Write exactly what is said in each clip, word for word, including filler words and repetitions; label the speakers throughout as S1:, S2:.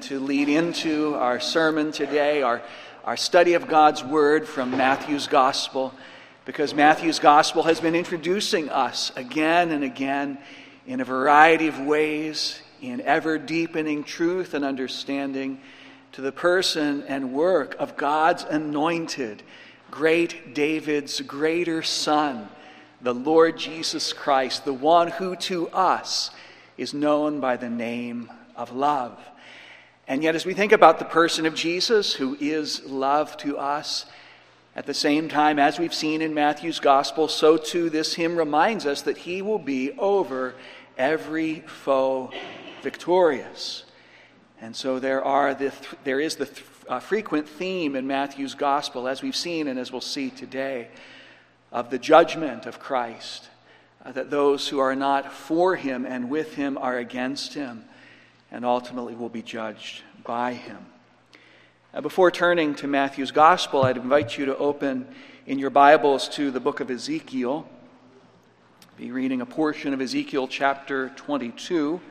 S1: to lead into our sermon today, our, our study of God's Word from Matthew's Gospel, because Matthew's Gospel has been introducing us again and again in a variety of ways, in ever-deepening truth and understanding to the person and work of God's anointed, great David's greater Son, the Lord Jesus Christ, the one who to us is known by the name of love. And yet as we think about the person of Jesus, who is love to us, at the same time, as we've seen in Matthew's Gospel, so too this hymn reminds us that he will be over every foe victorious. And so there are the there is the uh, frequent theme in Matthew's Gospel, as we've seen and as we'll see today, of the judgment of Christ, uh, that those who are not for him and with him are against him, and ultimately will be judged by him. Now, before turning to Matthew's Gospel, I'd invite you to open in your Bibles to the book of Ezekiel. I'll be reading a portion of Ezekiel chapter twenty-two.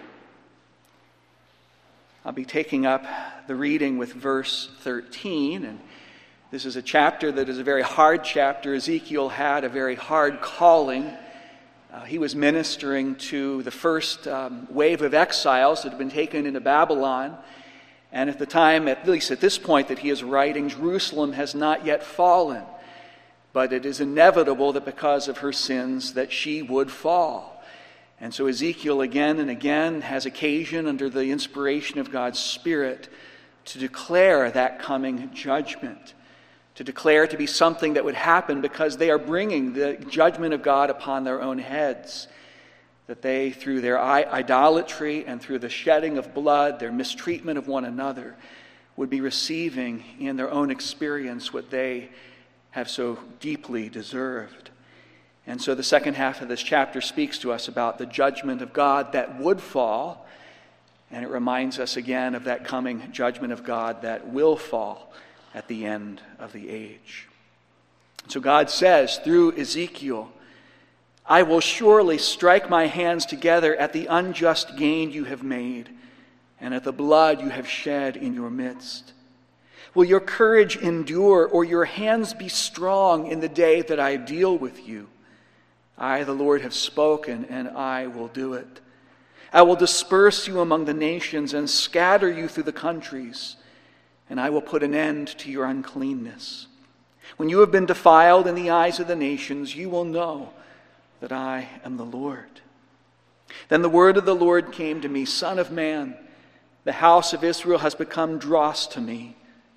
S1: I'll be taking up the reading with verse thirteen, and this is a chapter that is a very hard chapter. Ezekiel had a very hard calling. Uh, he was ministering to the first um, wave of exiles that had been taken into Babylon. And at the time, at least at this point that he is writing, Jerusalem has not yet fallen. But it is inevitable that because of her sins that she would fall. And so Ezekiel again and again has occasion, under the inspiration of God's Spirit, to declare that coming judgment. To declare to be something that would happen because they are bringing the judgment of God upon their own heads. That they, through their idolatry and through the shedding of blood, their mistreatment of one another, would be receiving in their own experience what they have so deeply deserved. And so the second half of this chapter speaks to us about the judgment of God that would fall, and it reminds us again of that coming judgment of God that will fall at the end of the age. So God says through Ezekiel, I will surely strike my hands together at the unjust gain you have made, and at the blood you have shed in your midst. Will your courage endure, or your hands be strong in the day that I deal with you? I, the Lord, have spoken, and I will do it. I will disperse you among the nations and scatter you through the countries, and I will put an end to your uncleanness. When you have been defiled in the eyes of the nations, you will know that I am the Lord. Then the word of the Lord came to me, Son of man, the house of Israel has become dross to me.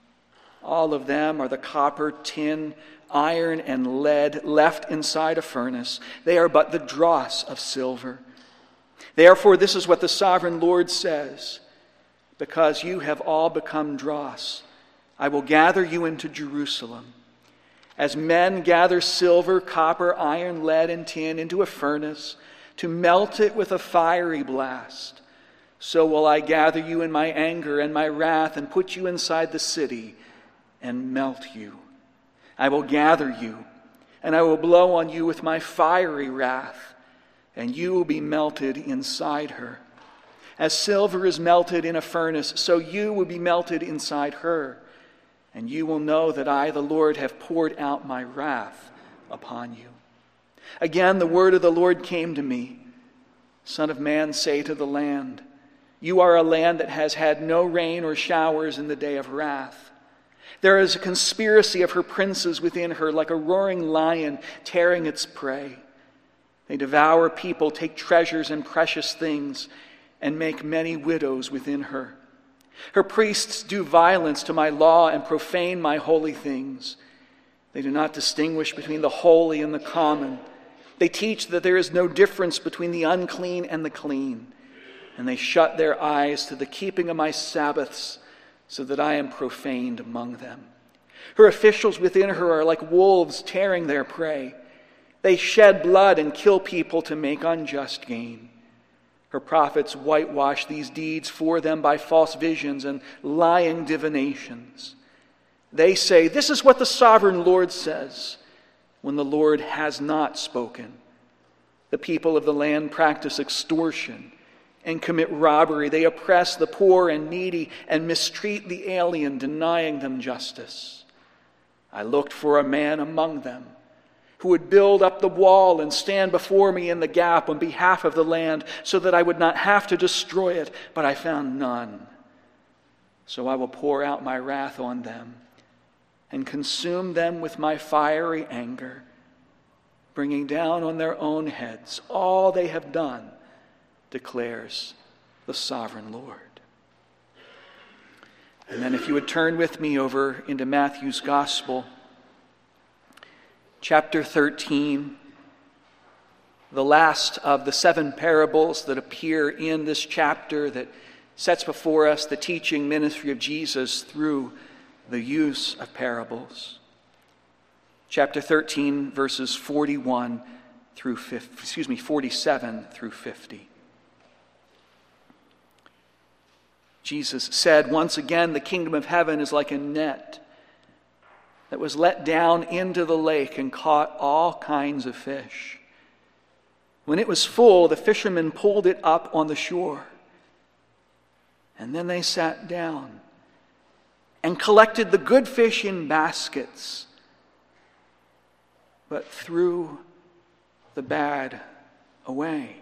S1: All of them are the copper, tin, iron, and lead left inside a furnace. They are but the dross of silver. Therefore, this is what the sovereign Lord says. Because you have all become dross, I will gather you into Jerusalem. As men gather silver, copper, iron, lead, and tin into a furnace to melt it with a fiery blast, so will I gather you in my anger and my wrath and put you inside the city and melt you. I will gather you, and I will blow on you with my fiery wrath, and you will be melted inside her. As silver is melted in a furnace, so you will be melted inside her. And you will know that I, the Lord, have poured out my wrath upon you. Again, the word of the Lord came to me. Son of man, say to the land, you are a land that has had no rain or showers in the day of wrath. There is a conspiracy of her princes within her, like a roaring lion tearing its prey. They devour people, take treasures and precious things, and make many widows within her. Her priests do violence to my law and profane my holy things. They do not distinguish between the holy and the common. They teach that there is no difference between the unclean and the clean. And they shut their eyes to the keeping of my Sabbaths, so that I am profaned among them. Her officials within her are like wolves tearing their prey. They shed blood and kill people to make unjust gain. Her prophets whitewash these deeds for them by false visions and lying divinations. They say, this is what the sovereign Lord says, when the Lord has not spoken. The people of the land practice extortion and commit robbery. They oppress the poor and needy and mistreat the alien, denying them justice. I looked for a man among them who would build up the wall and stand before me in the gap on behalf of the land so that I would not have to destroy it, but I found none. So I will pour out my wrath on them and consume them with my fiery anger, bringing down on their own heads all they have done, declares the sovereign Lord. And then if you would turn with me over into Matthew's Gospel, chapter thirteen, the last of the seven parables that appear in this chapter that sets before us the teaching ministry of Jesus through the use of parables. Chapter thirteen, verses forty-one through fifty, excuse me, forty-seven through fifty. Jesus said, "Once again, the kingdom of heaven is like a net that was let down into the lake and caught all kinds of fish. When it was full, the fishermen pulled it up on the shore. And then they sat down and collected the good fish in baskets, but threw the bad away.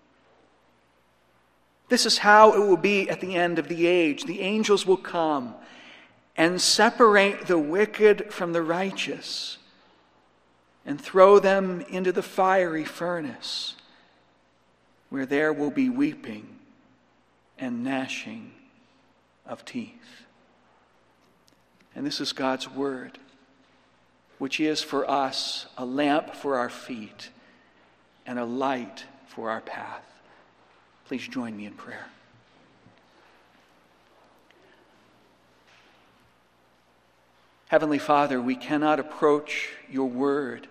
S1: This is how it will be at the end of the age. The angels will come and separate the wicked from the righteous and throw them into the fiery furnace, where there will be weeping and gnashing of teeth." And this is God's word, which is for us a lamp for our feet and a light for our path. Please join me in prayer. Heavenly Father, we cannot approach your word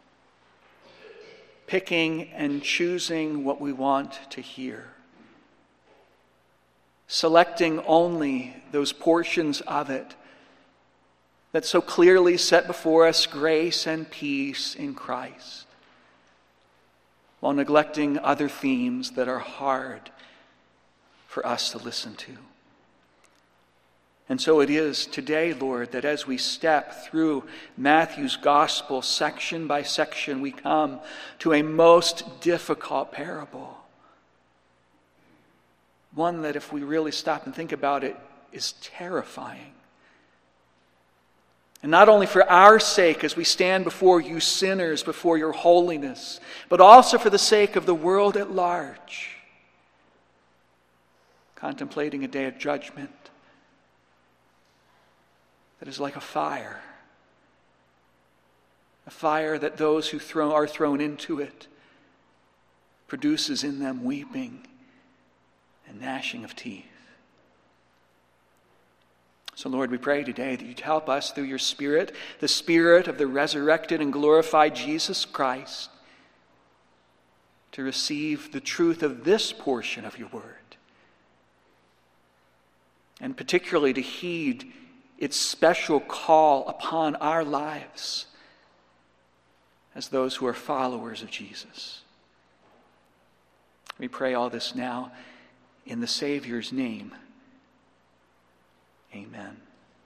S1: picking and choosing what we want to hear, selecting only those portions of it that so clearly set before us grace and peace in Christ, while neglecting other themes that are hard for us to listen to. And so it is today, Lord, that as we step through Matthew's gospel section by section, we come to a most difficult parable. One that, if we really stop and think about it, is terrifying. And not only for our sake as we stand before you sinners, before your holiness, but also for the sake of the world at large, contemplating a day of judgment that is like a fire, a fire that those who throw, are thrown into it produces in them weeping and gnashing of teeth. So, Lord, we pray today that you'd help us through your Spirit, the Spirit of the resurrected and glorified Jesus Christ, to receive the truth of this portion of your word, and particularly to heed its special call upon our lives as those who are followers of Jesus. We pray all this now in the Savior's name. Amen.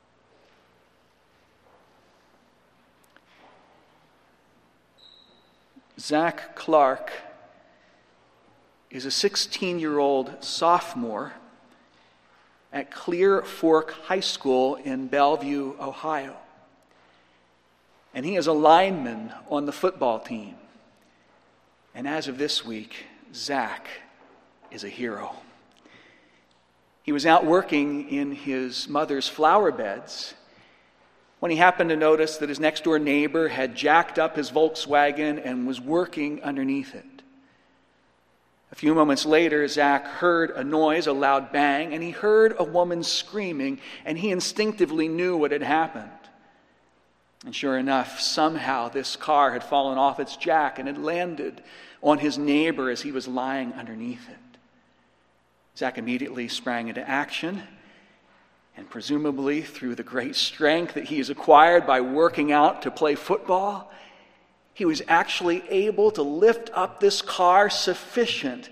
S1: Zach Clark is a sixteen-year-old sophomore at Clear Fork High School in Bellevue, Ohio. And he is a lineman on the football team. And as of this week, Zach is a hero. He was out working in his mother's flower beds when he happened to notice that his next-door neighbor had jacked up his Volkswagen and was working underneath it. A few moments later, Zach heard a noise, a loud bang, and he heard a woman screaming, and he instinctively knew what had happened. And sure enough, somehow this car had fallen off its jack and had landed on his neighbor as he was lying underneath it. Zach immediately sprang into action, and presumably through the great strength that he has acquired by working out to play football, he was actually able to lift up this car sufficient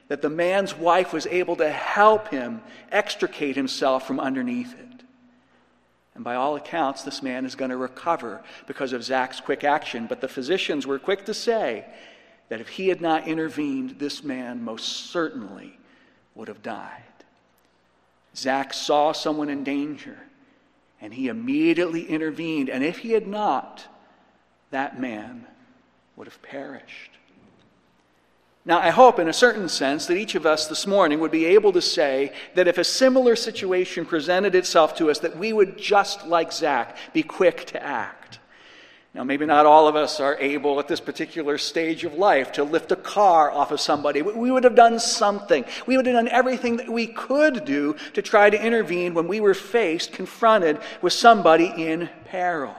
S1: that the man's wife was able to help him extricate himself from underneath it. And by all accounts, this man is going to recover because of Zach's quick action. But the physicians were quick to say that if he had not intervened, this man most certainly would have died. Zach saw someone in danger, and he immediately intervened. And if he had not, that man would have perished. Now, I hope in a certain sense that each of us this morning would be able to say that if a similar situation presented itself to us, that we would, just like Zach, be quick to act. Now, maybe not all of us are able at this particular stage of life to lift a car off of somebody. We would have done something. We would have done everything that we could do to try to intervene when we were faced, confronted with somebody in peril.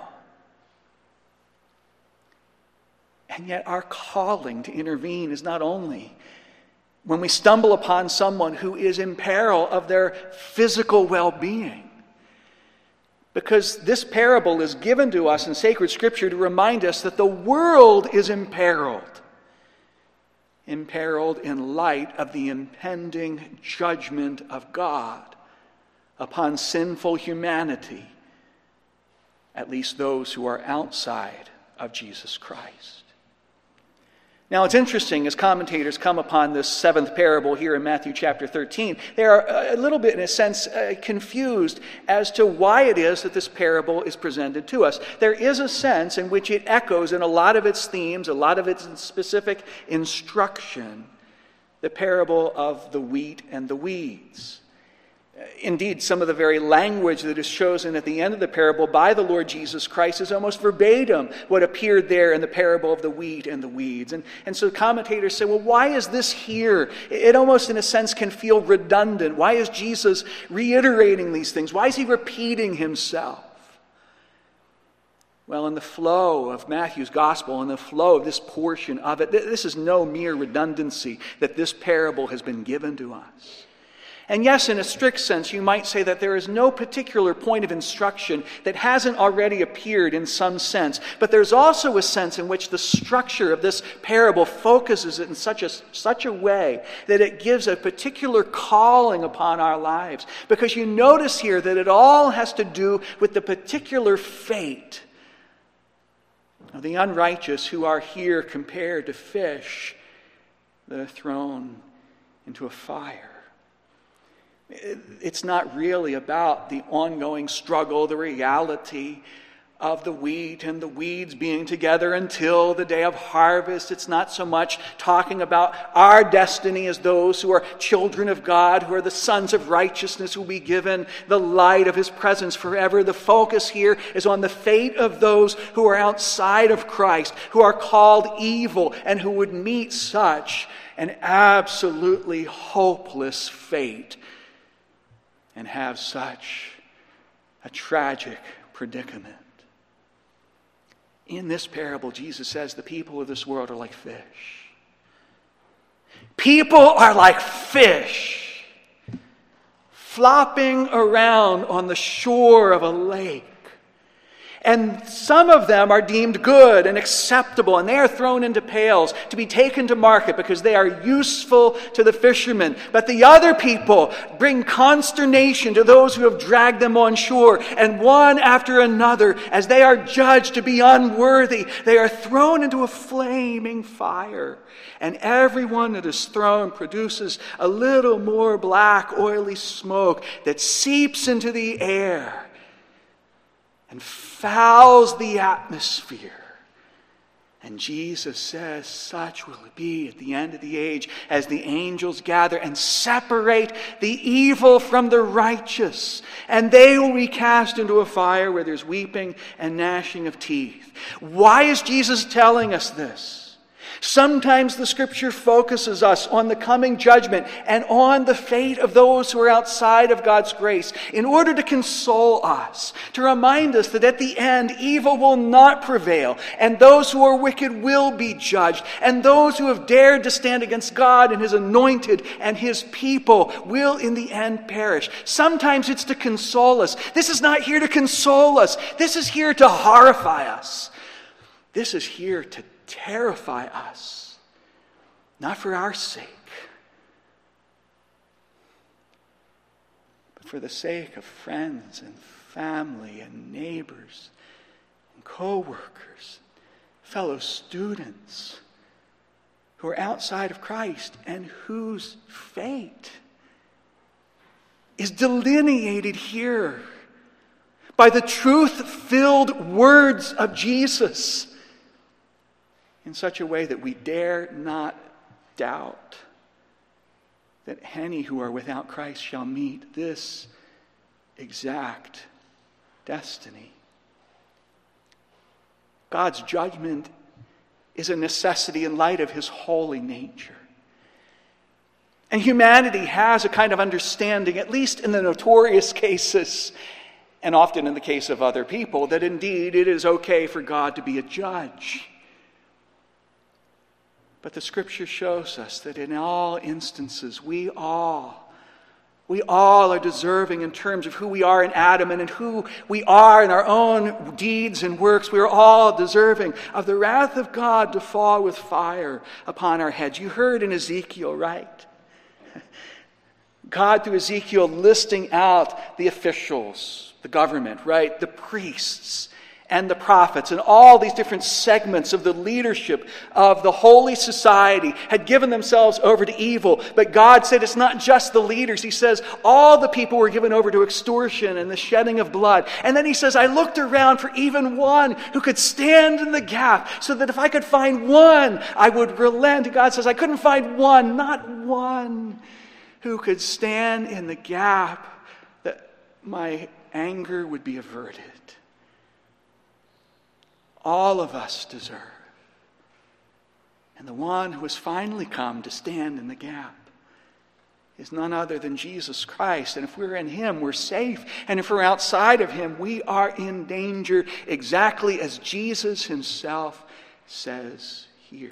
S1: And yet our calling to intervene is not only when we stumble upon someone who is in peril of their physical well-being. Because this parable is given to us in sacred scripture to remind us that the world is imperiled. Imperiled in light of the impending judgment of God upon sinful humanity, at least those who are outside of Jesus Christ. Now, it's interesting as commentators come upon this seventh parable here in Matthew chapter thirteen, they are a little bit, in a sense, uh, confused as to why it is that this parable is presented to us. There is a sense in which it echoes in a lot of its themes, a lot of its specific instruction, the parable of the wheat and the weeds. Indeed, some of the very language that is chosen at the end of the parable by the Lord Jesus Christ is almost verbatim what appeared there in the parable of the wheat and the weeds. And, and so commentators say, well, why is this here? It almost, in a sense, can feel redundant. Why is Jesus reiterating these things? Why is he repeating himself? Well, in the flow of Matthew's gospel, in the flow of this portion of it, this is no mere redundancy that this parable has been given to us. And yes, in a strict sense, you might say that there is no particular point of instruction that hasn't already appeared in some sense. But there's also a sense in which the structure of this parable focuses it in such a, such a way that it gives a particular calling upon our lives. Because you notice here that it all has to do with the particular fate of the unrighteous who are here compared to fish that are thrown into a fire. It's not really about the ongoing struggle, the reality of the wheat and the weeds being together until the day of harvest. It's not so much talking about our destiny as those who are children of God, who are the sons of righteousness, who will be given the light of his presence forever. The focus here is on the fate of those who are outside of Christ, who are called evil, and who would meet such an absolutely hopeless fate and have such a tragic predicament. In this parable, Jesus says the people of this world are like fish. People are like fish flopping around on the shore of a lake. And some of them are deemed good and acceptable, and they are thrown into pails to be taken to market because they are useful to the fishermen. But the other people bring consternation to those who have dragged them on shore, and one after another, as they are judged to be unworthy, they are thrown into a flaming fire. And everyone that is thrown produces a little more black, oily smoke that seeps into the air and fouls the atmosphere. And Jesus says, such will it be at the end of the age as the angels gather and separate the evil from the righteous. And they will be cast into a fire where there's weeping and gnashing of teeth. Why is Jesus telling us this? Sometimes the scripture focuses us on the coming judgment and on the fate of those who are outside of God's grace in order to console us, to remind us that at the end evil will not prevail, and those who are wicked will be judged, and those who have dared to stand against God and his anointed and his people will in the end perish. Sometimes it's to console us. This is not here to console us. This is here to horrify us. This is here to terrify us, not for our sake, but for the sake of friends and family and neighbors and co-workers, fellow students who are outside of Christ and whose fate is delineated here by the truth-filled words of Jesus in such a way that we dare not doubt that any who are without Christ shall meet this exact destiny. God's judgment is a necessity in light of his holy nature. And humanity has a kind of understanding, at least in the notorious cases, and often in the case of other people, that indeed it is okay for God to be a judge. But the Scripture shows us that in all instances, we all, we all are deserving in terms of who we are in Adam and in who we are in our own deeds and works. We are all deserving of the wrath of God to fall with fire upon our heads. You heard in Ezekiel, right? God, through Ezekiel, listing out the officials, the government, right? The priests and the prophets and all these different segments of the leadership of the holy society had given themselves over to evil. But God said it's not just the leaders. He says all the people were given over to extortion and the shedding of blood. And then he says, I looked around for even one who could stand in the gap so that if I could find one, I would relent. God says, I couldn't find one, not one, who could stand in the gap that my anger would be averted. All of us deserve. And the one who has finally come to stand in the gap is none other than Jesus Christ. And if we're in him, we're safe. And if we're outside of him, we are in danger, exactly as Jesus himself says here.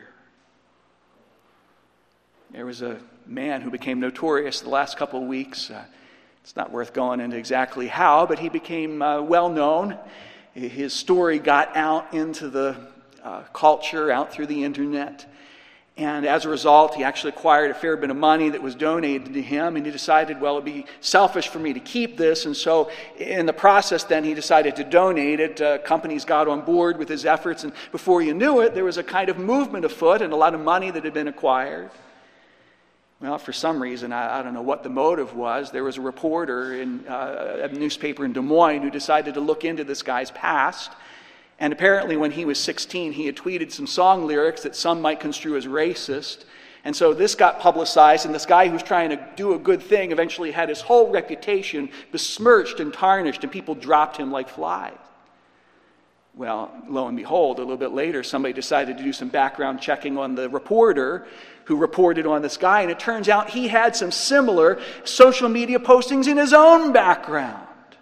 S1: There was a man who became notorious the last couple of weeks. Uh, it's not worth going into exactly how, but he became uh, well known. His story got out into the uh, culture, out through the internet. And as a result, he actually acquired a fair bit of money that was donated to him. And he decided, well, it'd be selfish for me to keep this. And so in the process, then he decided to donate it. Uh, companies got on board with his efforts. And before you knew it, there was a kind of movement afoot and a lot of money that had been acquired. Well, for some reason, I, I don't know what the motive was. There was a reporter in uh, a newspaper in Des Moines who decided to look into this guy's past. And apparently when he was sixteen, he had tweeted some song lyrics that some might construe as racist. And so this got publicized, and this guy who was trying to do a good thing eventually had his whole reputation besmirched and tarnished, and people dropped him like flies. Well, lo and behold, a little bit later, somebody decided to do some background checking on the reporter who reported on this guy, and it turns out he had some similar social media postings in his own background.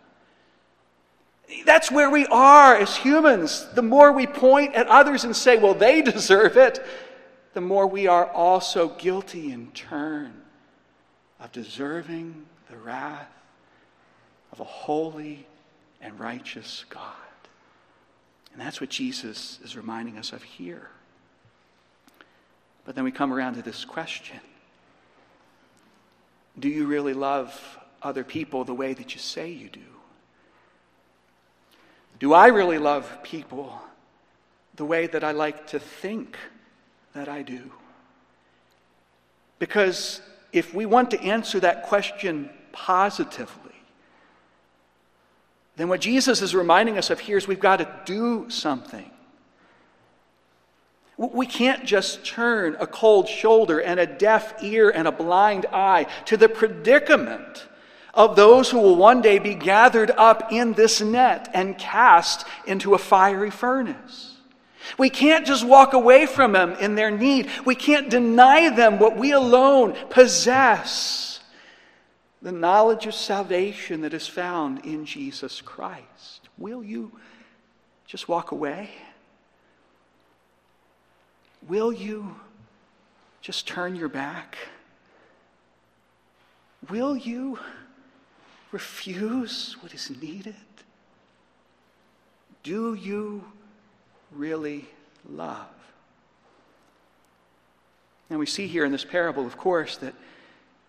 S1: That's where we are as humans. The more we point at others and say, well, they deserve it, the more we are also guilty in turn of deserving the wrath of a holy and righteous God. And that's what Jesus is reminding us of here. But then we come around to this question. Do you really love other people the way that you say you do? Do I really love people the way that I like to think that I do? Because if we want to answer that question positively, then what Jesus is reminding us of here is we've got to do something. We can't just turn a cold shoulder and a deaf ear and a blind eye to the predicament of those who will one day be gathered up in this net and cast into a fiery furnace. We can't just walk away from them in their need. We can't deny them what we alone possess. The knowledge of salvation that is found in Jesus Christ. Will you just walk away? Will you just turn your back? Will you refuse what is needed? Do you really love? And we see here in this parable, of course, that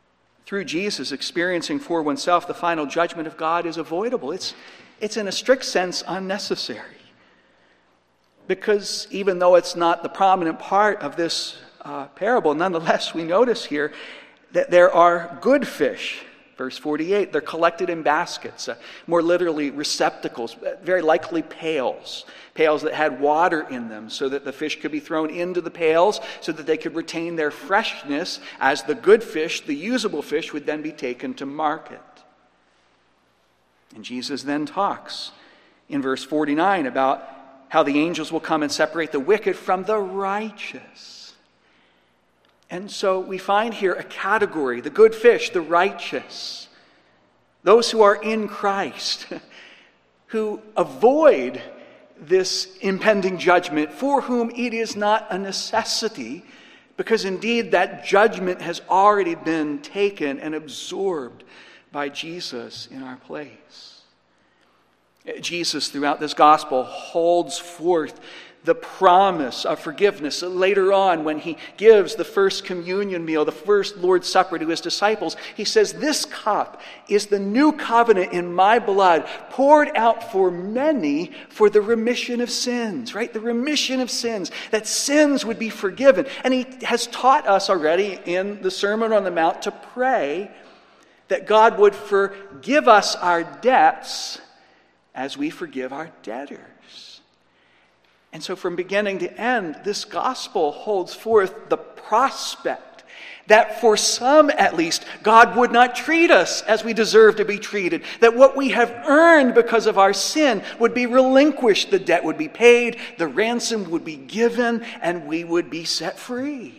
S1: through Jesus experiencing for oneself the final judgment of God is avoidable. It's, it's in a strict sense unnecessary. Because even though it's not the prominent part of this uh, parable, nonetheless we notice here that there are good fish. Verse forty-eight, they're collected in baskets, uh, more literally receptacles, very likely pails, pails that had water in them so that the fish could be thrown into the pails so that they could retain their freshness as the good fish, the usable fish, would then be taken to market. And Jesus then talks in verse forty-nine about how the angels will come and separate the wicked from the righteous. And so we find here a category, the good fish, the righteous, those who are in Christ, who avoid this impending judgment, for whom it is not a necessity, because indeed that judgment has already been taken and absorbed by Jesus in our place. Jesus, throughout this gospel, holds forth the promise of forgiveness. Later on, when he gives the first communion meal, the first Lord's Supper to his disciples, he says, "This cup is the new covenant in my blood, poured out for many for the remission of sins." Right? The remission of sins, that sins would be forgiven. And he has taught us already in the Sermon on the Mount to pray that God would forgive us our debts as we forgive our debtors. And so from beginning to end, this gospel holds forth the prospect that for some at least, God would not treat us as we deserve to be treated. That what we have earned because of our sin would be relinquished. The debt would be paid, the ransom would be given, and we would be set free.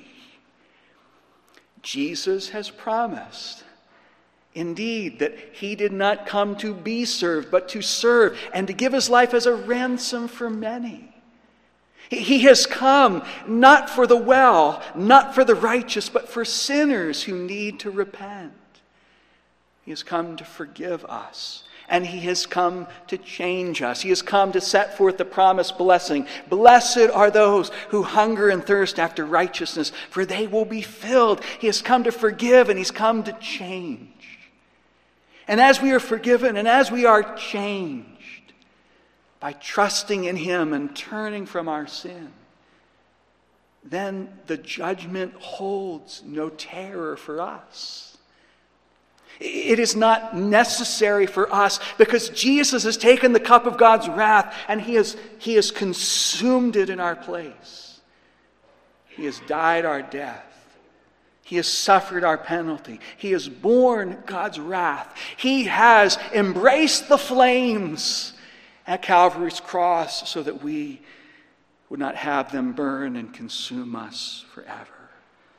S1: Jesus has promised, indeed, that he did not come to be served, but to serve and to give his life as a ransom for many. He has come not for the well, not for the righteous, but for sinners who need to repent. He has come to forgive us, and he has come to change us. He has come to set forth the promised blessing. Blessed are those who hunger and thirst after righteousness, for they will be filled. He has come to forgive, and he's come to change. And as we are forgiven and as we are changed by trusting in him and turning from our sin, then the judgment holds no terror for us. It is not necessary for us because Jesus has taken the cup of God's wrath and he has, he has consumed it in our place. He has died our death. He has suffered our penalty. He has borne God's wrath. He has embraced the flames at Calvary's cross so that we would not have them burn and consume us forever.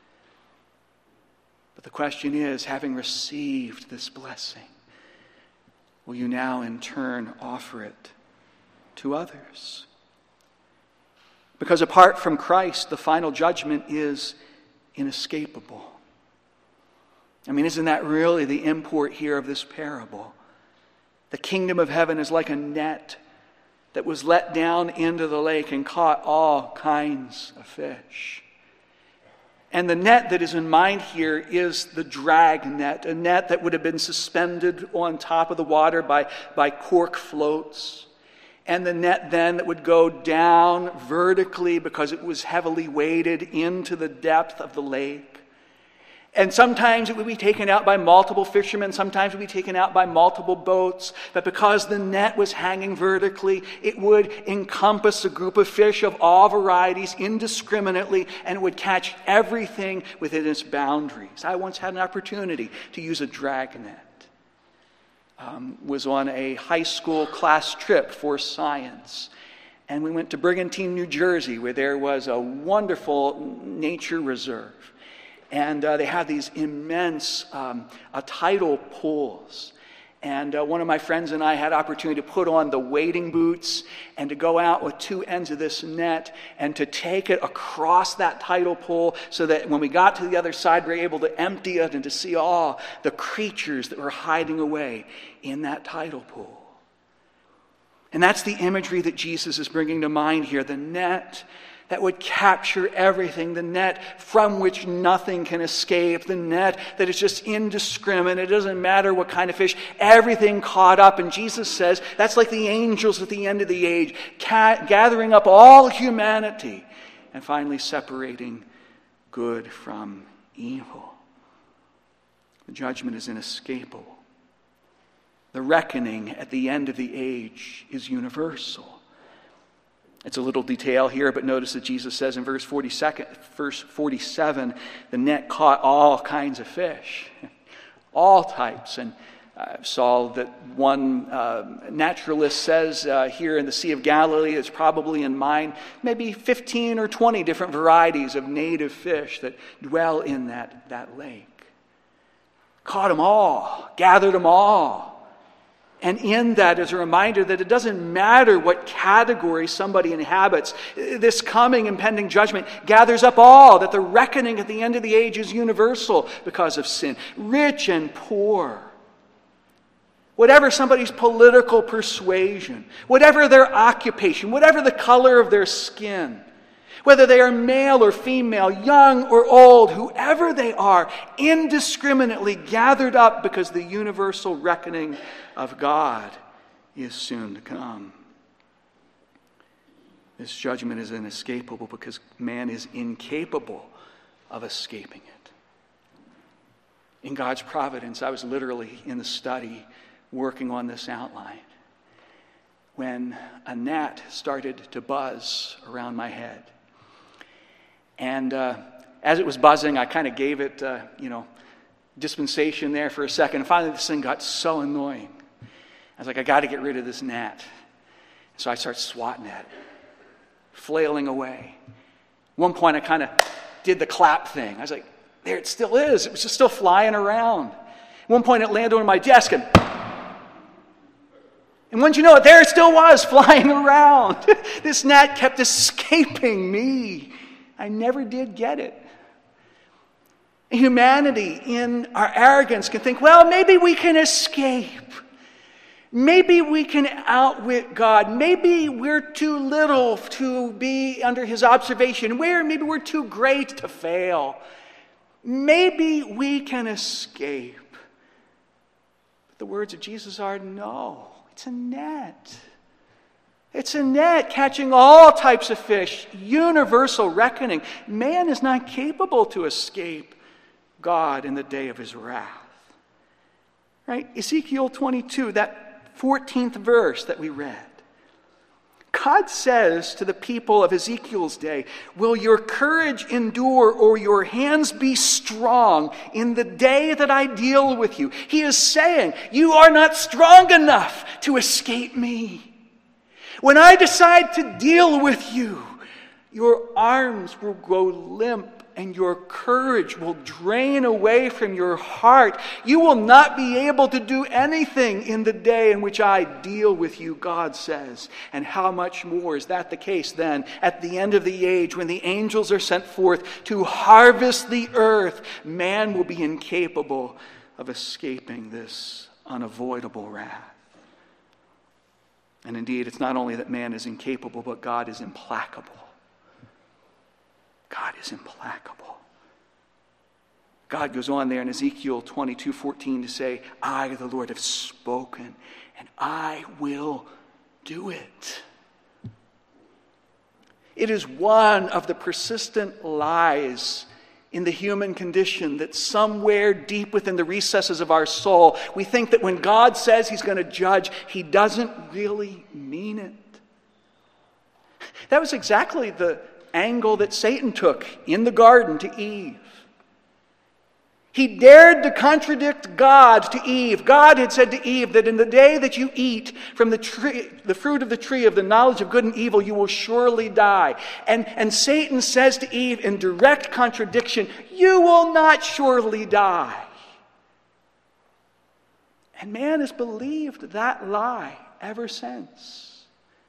S1: But the question is, having received this blessing, will you now in turn offer it to others? Because apart from Christ, the final judgment is inescapable. I mean, isn't that really the import here of this parable? The kingdom of heaven is like a net that was let down into the lake and caught all kinds of fish. And the net that is in mind here is the drag net, a net that would have been suspended on top of the water by, by cork floats. And the net then that would go down vertically because it was heavily weighted into the depth of the lake. And sometimes it would be taken out by multiple fishermen, sometimes it would be taken out by multiple boats. But because the net was hanging vertically, it would encompass a group of fish of all varieties indiscriminately, and it would catch everything within its boundaries. I once had an opportunity to use a dragnet. Um, was on a high school class trip for science. And we went to Brigantine, New Jersey, where there was a wonderful nature reserve. And uh, they had these immense um, uh, tidal pools. And uh, one of my friends and I had opportunity to put on the wading boots and to go out with two ends of this net and to take it across that tidal pool so that when we got to the other side, we were able to empty it and to see all the creatures that were hiding away in that tidal pool. And that's the imagery that Jesus is bringing to mind here. The net that would capture everything, the net from which nothing can escape, the net that is just indiscriminate. It doesn't matter what kind of fish, everything caught up. And Jesus says that's like the angels at the end of the age, ca- gathering up all humanity and finally separating good from evil. The judgment is inescapable. The reckoning at the end of the age is universal. It's a little detail here, but notice that Jesus says in verse forty-seven, the net caught all kinds of fish, all types. And I saw that one uh, naturalist says uh, here in the Sea of Galilee, it's probably in mind, maybe fifteen or twenty different varieties of native fish that dwell in that, that lake. Caught them all, gathered them all. And in that is a reminder that it doesn't matter what category somebody inhabits. This coming impending judgment gathers up all, that the reckoning at the end of the age is universal because of sin. Rich and poor. Whatever somebody's political persuasion, whatever their occupation, whatever the color of their skin, whether they are male or female, young or old, whoever they are, indiscriminately gathered up because the universal reckoning of God is soon to come. This judgment is inescapable because man is incapable of escaping it. In God's providence, I was literally in the study working on this outline when a gnat started to buzz around my head. And uh, as it was buzzing, I kind of gave it, uh, you know, dispensation there for a second. And finally, this thing got so annoying. I was like, I got to get rid of this gnat. So I started swatting at it, flailing away. At one point, I kind of did the clap thing. I was like, there it still is. It was just still flying around. At one point, it landed on my desk, and and once you know it, there it still was, flying around. This gnat kept escaping me. I never did get it. Humanity, in our arrogance, can think, well, maybe we can escape. Maybe we can outwit God. Maybe we're too little to be under his observation. Where maybe we're too great to fail. Maybe we can escape. But the words of Jesus are, no, it's a net. It's a net catching all types of fish, universal reckoning. Man is not capable to escape God in the day of his wrath. Right? Ezekiel twenty-two, that fourteenth verse that we read. God says to the people of Ezekiel's day, will your courage endure or your hands be strong in the day that I deal with you? He is saying, you are not strong enough to escape me. When I decide to deal with you, your arms will grow limp and your courage will drain away from your heart. You will not be able to do anything in the day in which I deal with you, God says. And how much more is that the case then at the end of the age when the angels are sent forth to harvest the earth? Man will be incapable of escaping this unavoidable wrath. And indeed, it's not only that man is incapable, but God is implacable. God is implacable. God goes on there in Ezekiel twenty-two fourteen to say, I, the Lord, have spoken, and I will do it. It is one of the persistent lies in the human condition that somewhere deep within the recesses of our soul, we think that when God says he's going to judge, he doesn't really mean it. That was exactly the angle that Satan took in the garden to Eve. He dared to contradict God to Eve. God had said to Eve that in the day that you eat from the tree, the fruit of the tree of the knowledge of good and evil, you will surely die. And, and Satan says to Eve in direct contradiction, you will not surely die. And man has believed that lie ever since.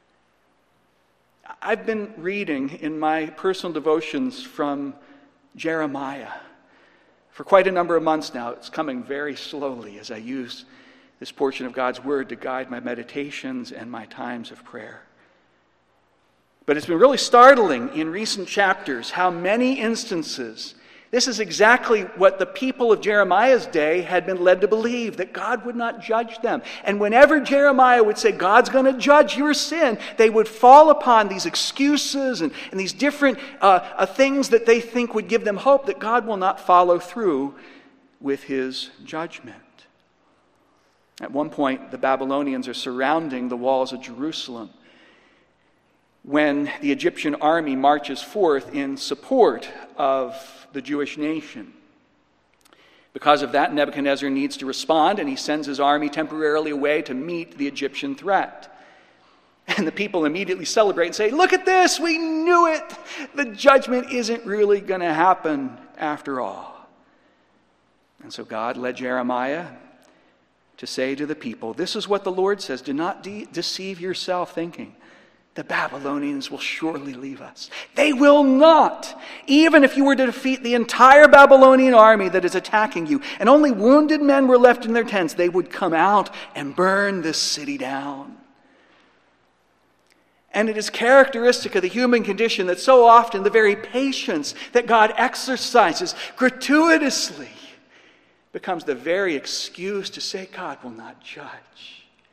S1: I've been reading in my personal devotions from Jeremiah for quite a number of months now. It's coming very slowly as I use this portion of God's Word to guide my meditations and my times of prayer. But it's been really startling in recent chapters how many instances this is exactly what the people of Jeremiah's day had been led to believe, that God would not judge them. And whenever Jeremiah would say, God's going to judge your sin, they would fall upon these excuses and, and these different uh, uh, things that they think would give them hope that God will not follow through with his judgment. At one point, the Babylonians are surrounding the walls of Jerusalem when the Egyptian army marches forth in support of the Jewish nation. Because of that, Nebuchadnezzar needs to respond, and he sends his army temporarily away to meet the Egyptian threat. And the people immediately celebrate and say, look at this, we knew it. The judgment isn't really going to happen after all. And so God led Jeremiah to say to the people, this is what the Lord says, do not de- deceive yourself thinking, the Babylonians will surely leave us. They will not. Even if you were to defeat the entire Babylonian army that is attacking you, and only wounded men were left in their tents, they would come out and burn this city down. And it is characteristic of the human condition that so often the very patience that God exercises gratuitously becomes the very excuse to say God will not judge.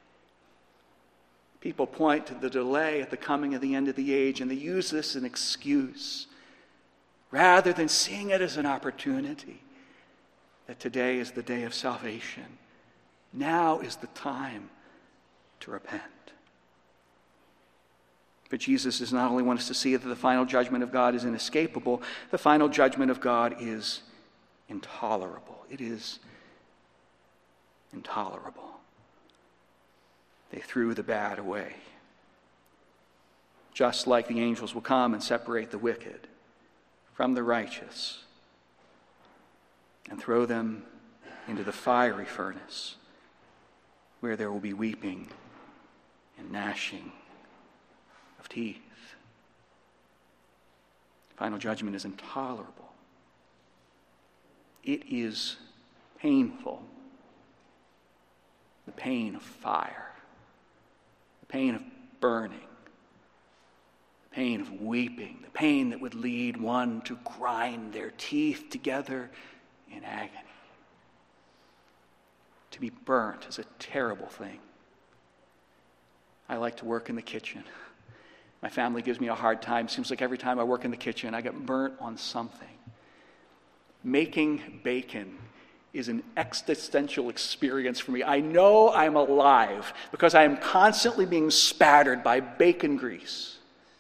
S1: People point to the delay at the coming of the end of the age, and they use this as an excuse rather than seeing it as an opportunity that today is the day of salvation. Now is the time to repent. But Jesus does not only want us to see that the final judgment of God is inescapable, the final judgment of God is intolerable. It is intolerable. They threw the bad away. Just like the angels will come and separate the wicked from the righteous and throw them into the fiery furnace where there will be weeping and gnashing of teeth. Final judgment is intolerable. It is painful. The pain of fire. The pain of burning, the pain of weeping, the pain that would lead one to grind their teeth together in agony. To be burnt is a terrible thing. I like to work in the kitchen. My family gives me a hard time. Seems like every time I work in the kitchen, I get burnt on something. Making bacon is an existential experience for me. I know I'm alive because I am constantly being spattered by bacon grease.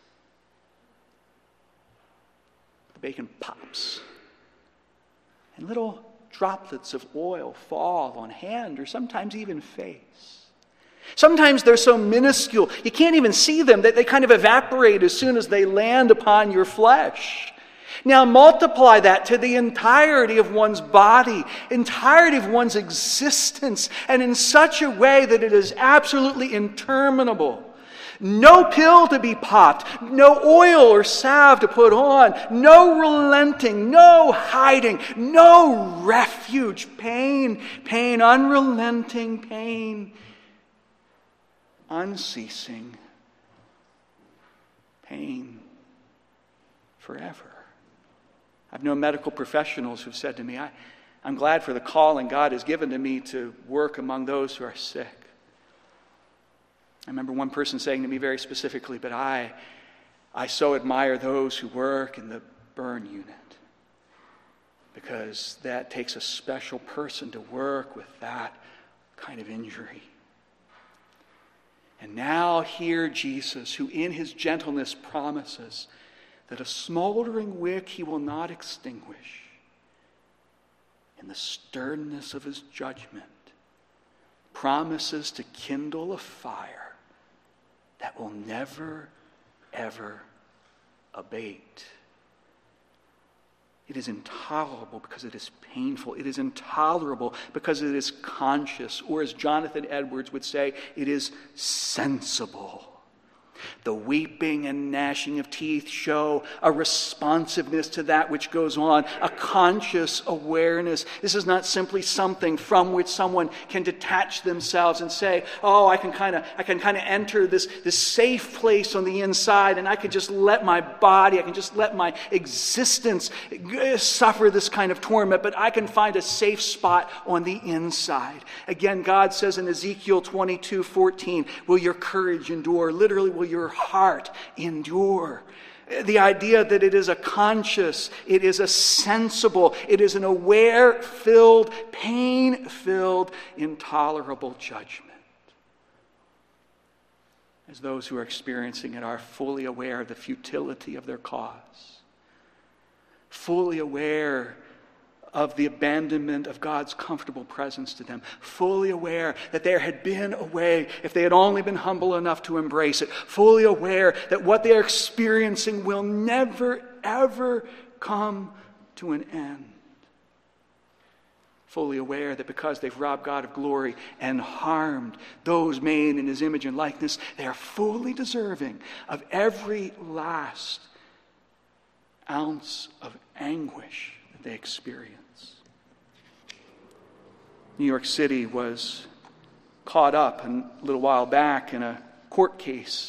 S1: The bacon pops. And little droplets of oil fall on hand or sometimes even face. Sometimes they're so minuscule, you can't even see them, that they kind of evaporate as soon as they land upon your flesh. Now multiply that to the entirety of one's body, entirety of one's existence, and in such a way that it is absolutely interminable. No pill to be popped, no oil or salve to put on, no relenting, no hiding, no refuge. Pain, pain, unrelenting pain, unceasing pain forever. I've known medical professionals who've said to me, I, I'm glad for the calling God has given to me to work among those who are sick. I remember one person saying to me very specifically, but I, I so admire those who work in the burn unit because that takes a special person to work with that kind of injury. And now hear Jesus, who in his gentleness promises that a smoldering wick he will not extinguish. In the sternness of his judgment, promises to kindle a fire that will never, ever abate. It is intolerable because it is painful. It is intolerable because it is conscious, or as Jonathan Edwards would say, it is sensible. The weeping and gnashing of teeth show a responsiveness to that which goes on, a conscious awareness. This is not simply something from which someone can detach themselves and say, oh, I can kind of I can kind of enter this, this safe place on the inside, and I can just let my body, I can just let my existence suffer this kind of torment, but I can find a safe spot on the inside. Again, God says in Ezekiel twenty-two fourteen, will your courage endure? Literally, will your heart endure? The idea that it is a conscious, it is a sensible, it is an aware-filled, pain-filled, intolerable judgment. As those who are experiencing it are fully aware of the futility of their cause, fully aware of the abandonment of God's comfortable presence to them, fully aware that there had been a way if they had only been humble enough to embrace it, fully aware that what they are experiencing will never, ever come to an end. Fully aware that because they've robbed God of glory and harmed those made in his image and likeness, they are fully deserving of every last ounce of anguish that they experience. New York City was caught up a little while back in a court case.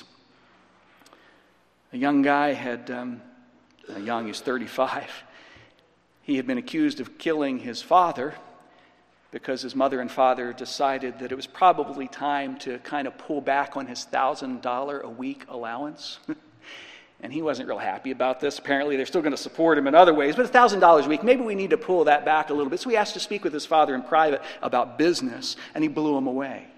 S1: A young guy had, um, young, he's thirty-five. He had been accused of killing his father because his mother and father decided that it was probably time to kind of pull back on his one thousand dollars a week allowance. And he wasn't real happy about this. Apparently, they're still going to support him in other ways, but one thousand dollars a week, maybe we need to pull that back a little bit. So he asked to speak with his father in private about business, and he blew him away.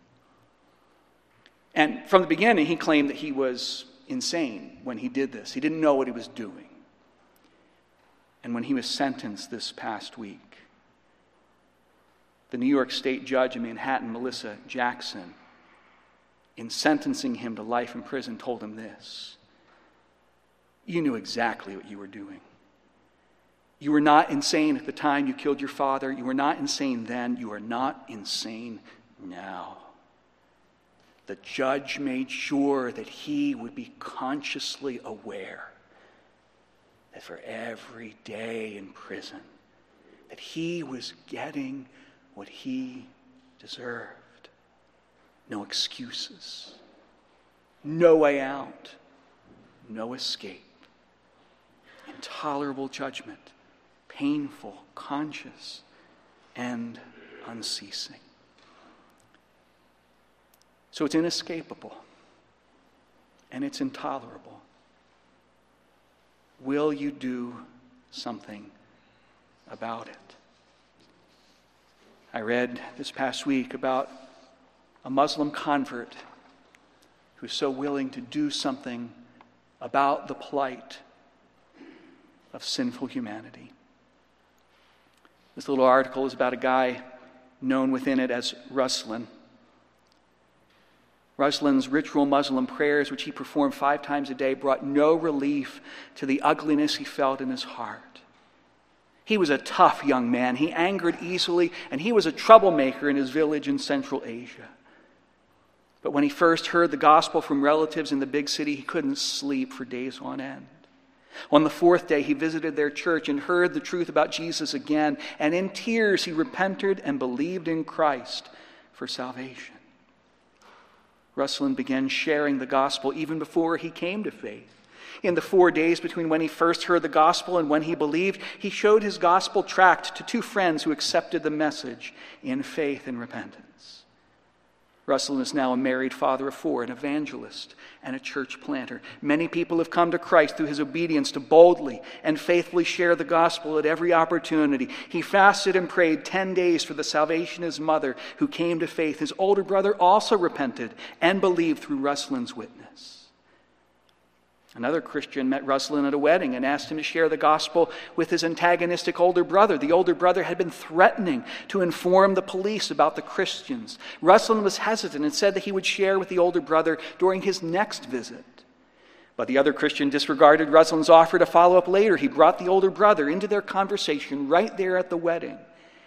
S1: And from the beginning, he claimed that he was insane when he did this. He didn't know what he was doing. And when he was sentenced this past week, the New York State judge in Manhattan, Melissa Jackson, in sentencing him to life in prison, told him this: you knew exactly what you were doing. You were not insane at the time you killed your father. You were not insane then. You are not insane now. The judge made sure that he would be consciously aware that for every day in prison, that he was getting what he deserved. No excuses. No way out. No escape. Intolerable judgment, painful, conscious, and unceasing. So it's inescapable, and it's intolerable. Will you do something about it? I read this past week about a Muslim convert who's so willing to do something about the plight of sinful humanity. This little article is about a guy known within it as Ruslan. Ruslan's ritual Muslim prayers, which he performed five times a day, brought no relief to the ugliness he felt in his heart. He was a tough young man. He angered easily, and he was a troublemaker in his village in Central Asia. But when he first heard the gospel from relatives in the big city, he couldn't sleep for days on end. On the fourth day, he visited their church and heard the truth about Jesus again, and in tears he repented and believed in Christ for salvation. Ruslan began sharing the gospel even before he came to faith. In the four days between when he first heard the gospel and when he believed, he showed his gospel tract to two friends who accepted the message in faith and repentance. Ruslan is now a married father of four, an evangelist, and a church planter. Many people have come to Christ through his obedience to boldly and faithfully share the gospel at every opportunity. He fasted and prayed ten days for the salvation of his mother, who came to faith. His older brother also repented and believed through Ruslan's witness. Another Christian met Ruslan at a wedding and asked him to share the gospel with his antagonistic older brother. The older brother had been threatening to inform the police about the Christians. Ruslan was hesitant and said that he would share with the older brother during his next visit. But the other Christian disregarded Ruslan's offer to follow up later. He brought the older brother into their conversation right there at the wedding.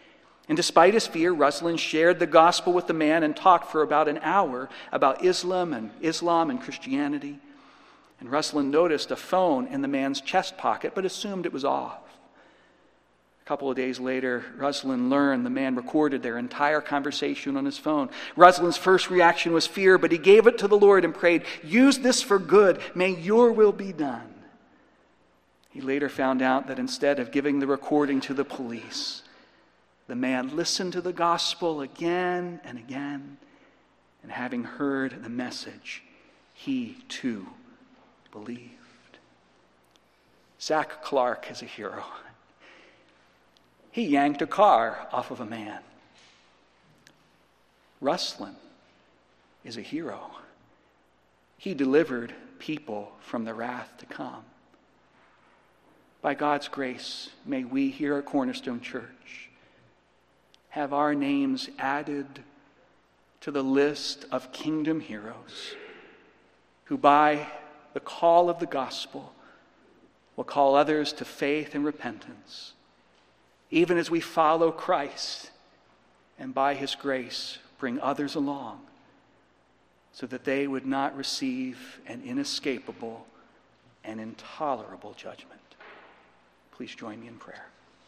S1: And despite his fear, Ruslan shared the gospel with the man and talked for about an hour about Islam and Islam and Christianity. And Ruslan noticed a phone in the man's chest pocket, but assumed it was off. A couple of days later, Ruslan learned the man recorded their entire conversation on his phone. Ruslan's first reaction was fear, but he gave it to the Lord and prayed, "Use this for good. May your will be done." He later found out that instead of giving the recording to the police, the man listened to the gospel again and again, and having heard the message, he too believed. Zach Clark is a hero. He yanked a car off of a man. Ruslan is a hero. He delivered people from the wrath to come. By God's grace, may we here at Cornerstone Church have our names added to the list of kingdom heroes who by the call of the gospel will call others to faith and repentance, even as we follow Christ and by his grace bring others along so that they would not receive an inescapable and intolerable judgment. Please join me in prayer.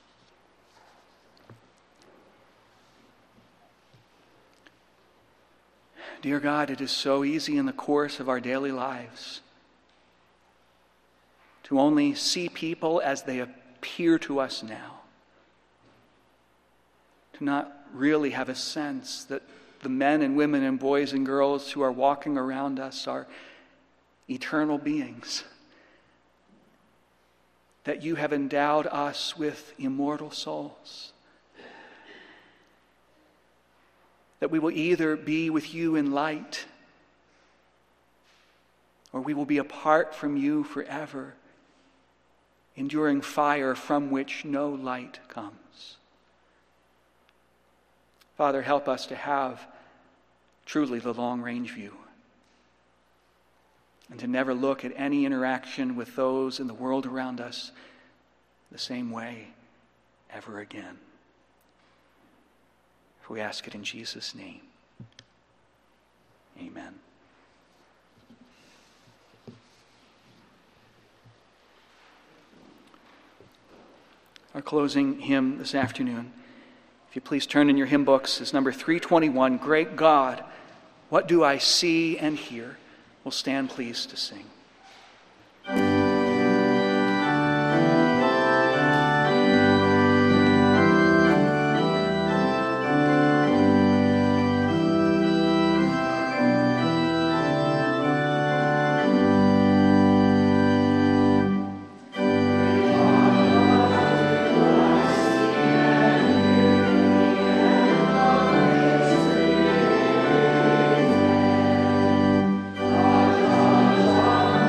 S1: Dear God, it is so easy in the course of our daily lives to only see people as they appear to us now, to not really have a sense that the men and women and boys and girls who are walking around us are eternal beings, that you have endowed us with immortal souls, that we will either be with you in light or we will be apart from you forever, enduring fire from which no light comes. Father, help us to have truly the long-range view and to never look at any interaction with those in the world around us the same way ever again. We ask it in Jesus' name. Amen. Our closing hymn this afternoon, if you please turn in your hymn books, is number three twenty-one, Great God, What Do I See and Hear? We'll stand pleased to sing.
S2: Oh,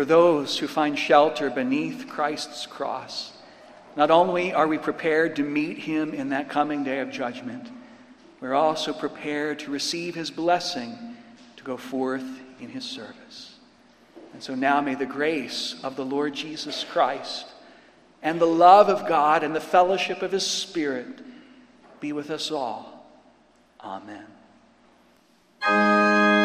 S1: for those who find shelter beneath Christ's cross. Not only are we prepared to meet him in that coming day of judgment, we're also prepared to receive his blessing to go forth in his service. And so now may the grace of the Lord Jesus Christ and the love of God and the fellowship of his Spirit be with us all. Amen.